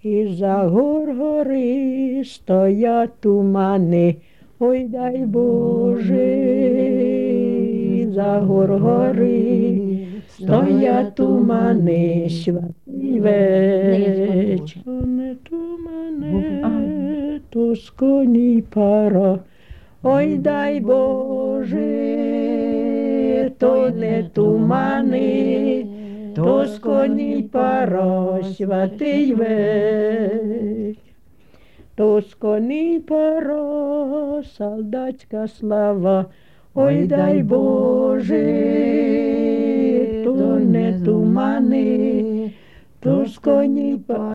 І за гори стоять тумани, ой дай Боже, за гори стоять тумани, святий вечір. Не тумане, то з коні пара, ой дай Боже, то не тумани, то з коні пара, святий вечір. То з коні пара, солдатська слава, ой дай Боже, то не тумани, то з коні пара.